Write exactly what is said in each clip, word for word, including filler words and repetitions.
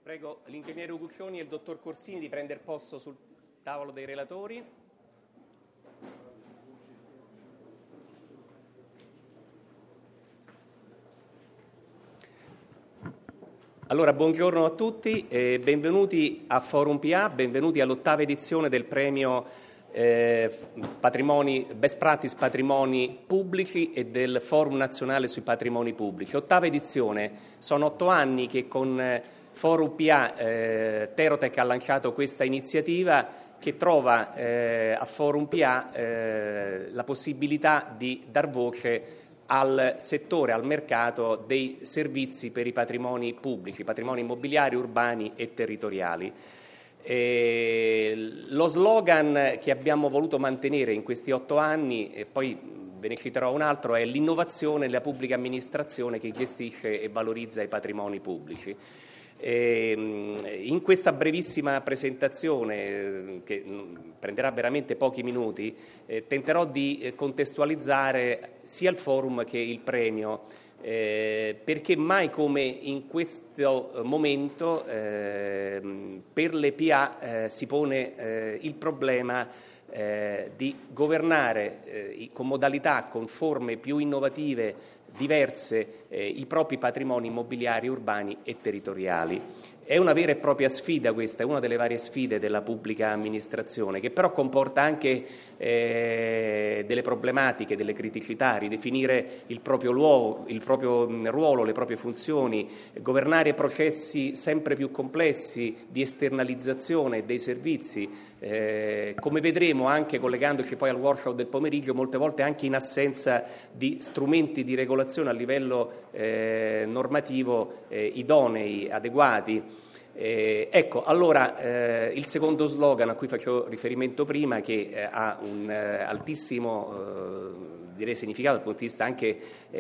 Prego l'ingegnere Uguccioni e il dottor Corsini di prendere posto sul tavolo dei relatori. Allora, buongiorno a tutti e benvenuti a Forum P A, benvenuti all'ottava edizione del premio eh, patrimoni, Best Practice Patrimoni Pubblici e del Forum Nazionale sui Patrimoni Pubblici. Ottava edizione, sono otto anni che con eh, Forum P A eh, Terotech ha lanciato questa iniziativa che trova eh, a Forum P A eh, la possibilità di dar voce al settore, al mercato dei servizi per i patrimoni pubblici, patrimoni immobiliari, urbani e territoriali. E lo slogan che abbiamo voluto mantenere in questi otto anni, e poi ve ne citerò un altro, è l'innovazione della pubblica amministrazione che gestisce e valorizza i patrimoni pubblici. In questa brevissima presentazione, che prenderà veramente pochi minuti, eh, tenterò di eh, contestualizzare sia il forum che il premio, eh, perché mai come in questo momento eh, per le P A eh, si pone eh, il problema eh, di governare eh, con modalità, con forme più innovative, diverse eh, i propri patrimoni immobiliari, urbani e territoriali. È una vera e propria sfida questa, è una delle varie sfide della pubblica amministrazione, che però comporta anche eh, delle problematiche, delle criticità, ridefinire il proprio, luogo, il proprio ruolo, le proprie funzioni, governare processi sempre più complessi di esternalizzazione dei servizi, eh, come vedremo anche collegandoci poi al workshop del pomeriggio, molte volte anche in assenza di strumenti di regolazione a livello eh, normativo eh, idonei, adeguati. Eh, ecco, allora eh, il secondo slogan a cui facevo riferimento prima, che eh, ha un eh, altissimo eh, direi significato dal punto di vista anche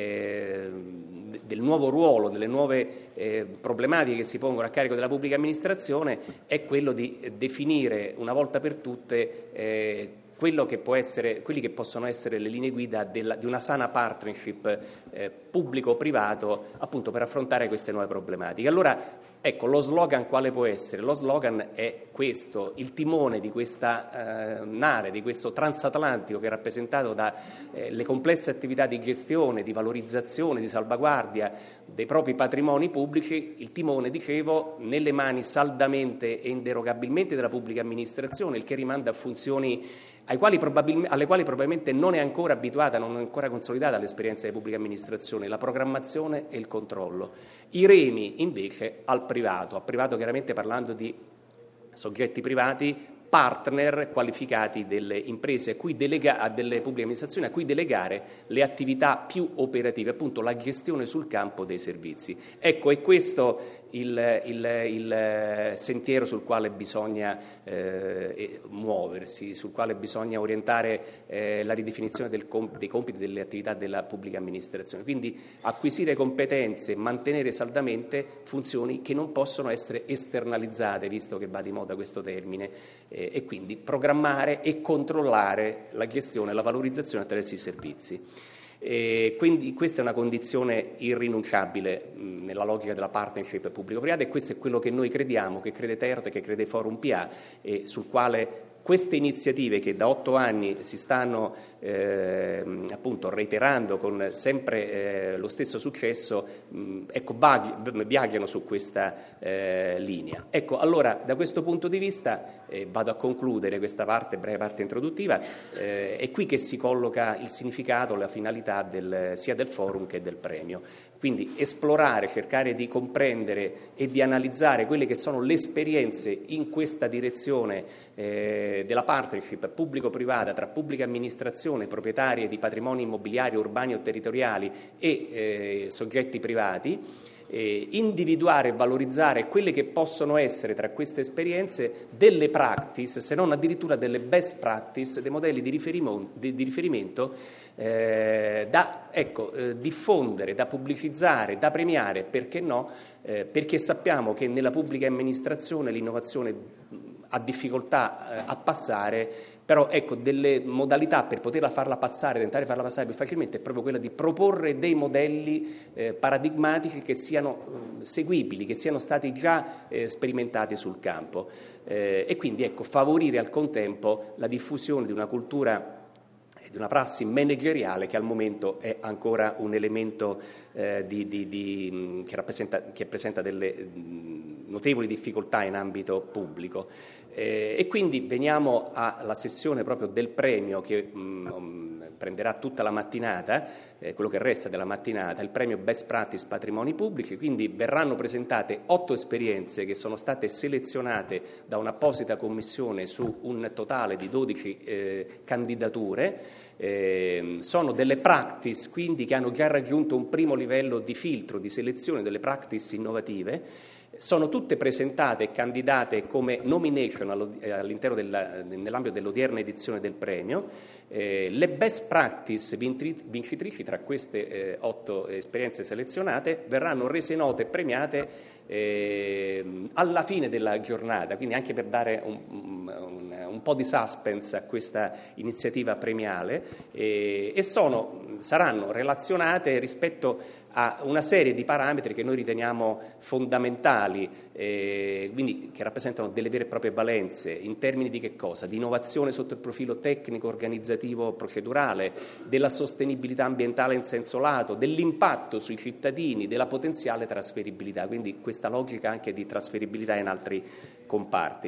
eh, del nuovo ruolo, delle nuove eh, problematiche che si pongono a carico della pubblica amministrazione, è quello di definire una volta per tutte eh, quello che può essere, quelli che possono essere le linee guida della, di una sana partnership eh, pubblico-privato, appunto per affrontare queste nuove problematiche. Allora, ecco, lo slogan quale può essere? Lo slogan è questo: il timone di questa eh, nave, di questo transatlantico che è rappresentato dalle eh, complesse attività di gestione, di valorizzazione, di salvaguardia dei propri patrimoni pubblici, il timone, dicevo, nelle mani saldamente e inderogabilmente della pubblica amministrazione, il che rimanda a funzioni ai quali alle quali probabilmente non è ancora abituata, non è ancora consolidata l'esperienza di pubblica amministrazione, la programmazione e il controllo. I remi invece al privato, al privato chiaramente parlando di soggetti privati, partner qualificati delle imprese a cui delega, a delle pubbliche amministrazioni a cui delegare le attività più operative, appunto la gestione sul campo dei servizi. Ecco, è questo il, il, il sentiero sul quale bisogna eh, muoversi, sul quale bisogna orientare eh, la ridefinizione del comp- dei compiti e delle attività della pubblica amministrazione. Quindi acquisire competenze, mantenere saldamente funzioni che non possono essere esternalizzate, visto che va di moda questo termine, eh, e quindi programmare e controllare la gestione e la valorizzazione attraverso i servizi. E quindi questa è una condizione irrinunciabile mh, nella logica della partnership pubblico-privata, e questo è quello che noi crediamo, che crede Terotech, che crede Forum P A, e sul quale queste iniziative che da otto anni si stanno eh, appunto reiterando con sempre eh, lo stesso successo, mh, ecco, viaggiano su questa eh, linea. Ecco, allora da questo punto di vista eh, vado a concludere questa parte, breve parte introduttiva, eh, è qui che si colloca il significato, la finalità del, sia del forum che del premio. Quindi esplorare, cercare di comprendere e di analizzare quelle che sono le esperienze in questa direzione eh, della partnership pubblico-privata tra pubblica amministrazione, proprietarie di patrimoni immobiliari urbani o territoriali e eh, soggetti privati, eh, individuare e valorizzare quelle che possono essere tra queste esperienze delle practice, se non addirittura delle best practice, dei modelli di riferimento, di, di riferimento eh, da ecco, eh, diffondere, da pubblicizzare, da premiare, perché no, eh, perché sappiamo che nella pubblica amministrazione l'innovazione ha difficoltà eh, a passare, però ecco, delle modalità per poterla farla passare, tentare di farla passare più facilmente, è proprio quella di proporre dei modelli eh, paradigmatici che siano eh, seguibili, che siano stati già eh, sperimentati sul campo eh, e quindi ecco, favorire al contempo la diffusione di una cultura e di una prassi manageriale che al momento è ancora un elemento eh, di, di, di, che, rappresenta, che presenta delle mh, notevoli difficoltà in ambito pubblico. Eh, e quindi veniamo alla sessione proprio del premio che mh, prenderà tutta la mattinata, eh, quello che resta della mattinata, il premio Best Practice Patrimoni Pubblici, quindi verranno presentate otto esperienze che sono state selezionate da un'apposita commissione su un totale di dodici eh, candidature. Eh, sono delle practice quindi che hanno già raggiunto un primo livello di filtro, di selezione delle practice innovative. Sono tutte presentate e candidate come nomination all'interno della, nell'ambito dell'odierna edizione del premio. Eh, le best practice vincitrici tra queste eh, otto esperienze selezionate verranno rese note e premiate eh, alla fine della giornata, quindi anche per dare un, un, un po' di suspense a questa iniziativa premiale eh, e sono, saranno relazionate rispetto a una serie di parametri che noi riteniamo fondamentali, eh, quindi che rappresentano delle vere e proprie valenze in termini di che cosa? Di innovazione sotto il profilo tecnico, organizzativo, procedurale, della sostenibilità ambientale in senso lato, dell'impatto sui cittadini, della potenziale trasferibilità, quindi questa logica anche di trasferibilità in altri comparti.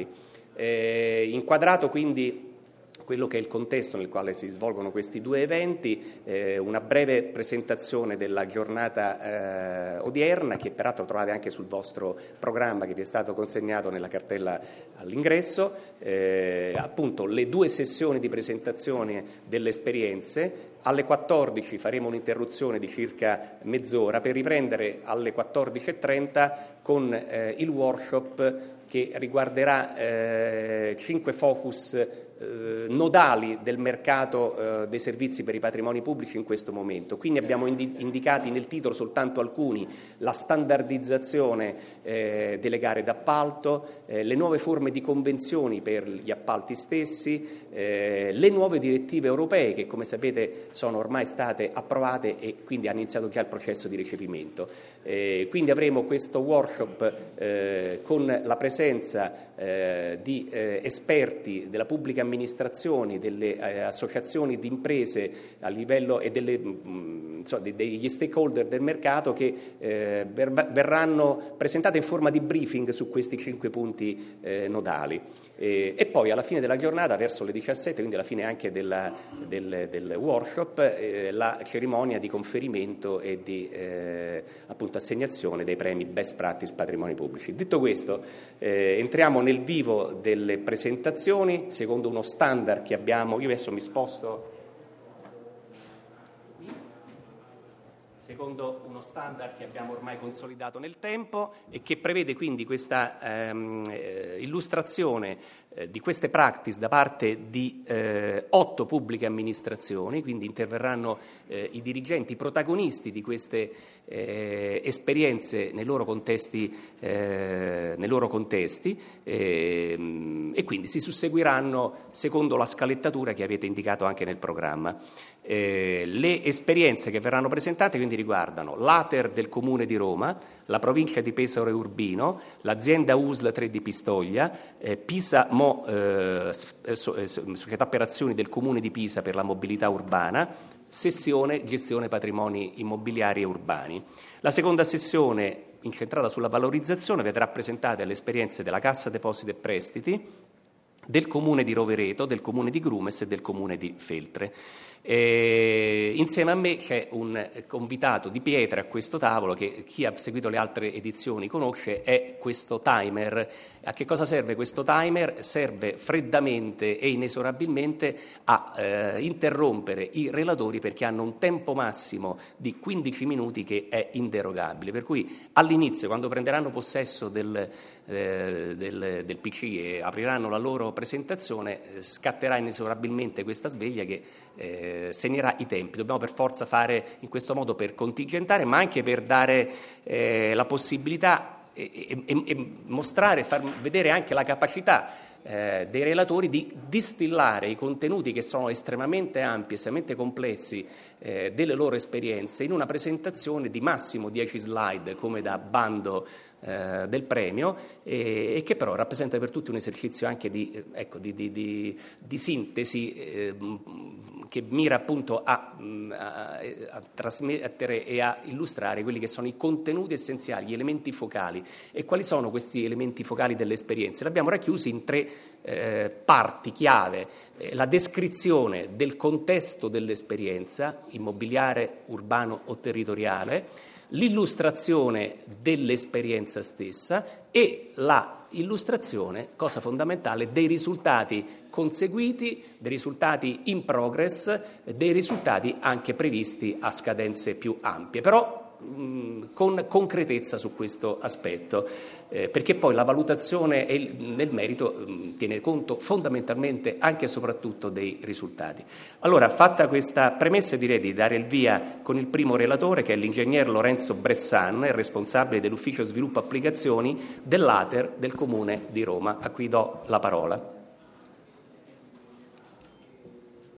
Eh, inquadrato quindi quello che è il contesto nel quale si svolgono questi due eventi, eh, una breve presentazione della giornata eh, odierna, che peraltro trovate anche sul vostro programma che vi è stato consegnato nella cartella all'ingresso, eh, appunto le due sessioni di presentazione delle esperienze. Alle quattordici faremo un'interruzione di circa mezz'ora per riprendere alle quattordici e trenta con eh, il workshop che riguarderà eh, cinque focus Eh, nodali del mercato eh, dei servizi per i patrimoni pubblici in questo momento. Quindi abbiamo indi- indicati nel titolo soltanto alcuni: la standardizzazione eh, delle gare d'appalto, eh, le nuove forme di convenzioni per gli appalti stessi, eh, le nuove direttive europee che, come sapete, sono ormai state approvate e quindi hanno iniziato già il processo di recepimento. Eh, quindi avremo questo workshop eh, con la presenza eh, di eh, esperti della pubblica amministrazioni, delle eh, associazioni di imprese a livello e delle, mh, insomma, degli stakeholder del mercato che eh, ver- verranno presentate in forma di briefing su questi cinque punti eh, nodali. E, e poi alla fine della giornata, verso le diciassette, quindi alla fine anche della, del, del workshop, eh, la cerimonia di conferimento e di eh, appunto assegnazione dei premi Best Practice Patrimoni Pubblici. Detto questo, eh, entriamo nel vivo delle presentazioni secondo uno standard che abbiamo. Io adesso mi sposto secondo uno standard che abbiamo ormai consolidato nel tempo e che prevede quindi questa ehm, eh, illustrazione eh, di queste practice da parte di eh, otto pubbliche amministrazioni, quindi interverranno eh, i dirigenti, i protagonisti di queste eh, esperienze nei loro contesti, eh, nei loro contesti eh, e quindi si susseguiranno secondo la scalettatura che avete indicato anche nel programma. Eh, le esperienze che verranno presentate quindi riguardano l'A T E R del Comune di Roma, la provincia di Pesaro e Urbino, l'azienda U S L tre di Pistoia, eh, Pisa Mo, eh, so, eh, Società per Azioni del Comune di Pisa per la mobilità urbana, sessione gestione patrimoni immobiliari e urbani. La seconda sessione, incentrata sulla valorizzazione, vedrà presentate le esperienze della Cassa Depositi e Prestiti, del Comune di Rovereto, del Comune di Grumes e del Comune di Feltre. E insieme a me c'è un convitato di pietra a questo tavolo che chi ha seguito le altre edizioni conosce, è questo timer. A che cosa serve questo timer? Serve freddamente e inesorabilmente a eh, interrompere i relatori perché hanno un tempo massimo di quindici minuti che è inderogabile, per cui all'inizio, quando prenderanno possesso del, eh, del, del P C e apriranno la loro presentazione, scatterà inesorabilmente questa sveglia che Eh, segnerà i tempi. Dobbiamo per forza fare in questo modo per contingentare, ma anche per dare eh, la possibilità e, e, e mostrare, far vedere anche la capacità eh, dei relatori di distillare i contenuti che sono estremamente ampi, estremamente complessi eh, delle loro esperienze in una presentazione di massimo dieci slide come da bando eh, del premio e, e che però rappresenta per tutti un esercizio anche di, eh, ecco, di, di, di, di sintesi eh, che mira appunto a, a, a trasmettere e a illustrare quelli che sono i contenuti essenziali, gli elementi focali. E quali sono questi elementi focali delle esperienze? Li abbiamo racchiusi in tre eh, parti chiave: eh, la descrizione del contesto dell'esperienza, immobiliare, urbano o territoriale, l'illustrazione dell'esperienza stessa e la illustrazione, cosa fondamentale, dei risultati conseguiti, dei risultati in progress, dei risultati anche previsti a scadenze più ampie, però mh, con concretezza su questo aspetto, eh, perché poi la valutazione e il, nel merito mh, tiene conto fondamentalmente anche e soprattutto dei risultati. Allora, fatta questa premessa, direi di dare il via con il primo relatore, che è l'ingegner Lorenzo Bressan, il responsabile dell'ufficio sviluppo applicazioni dell'A T E R del Comune di Roma, a cui do la parola.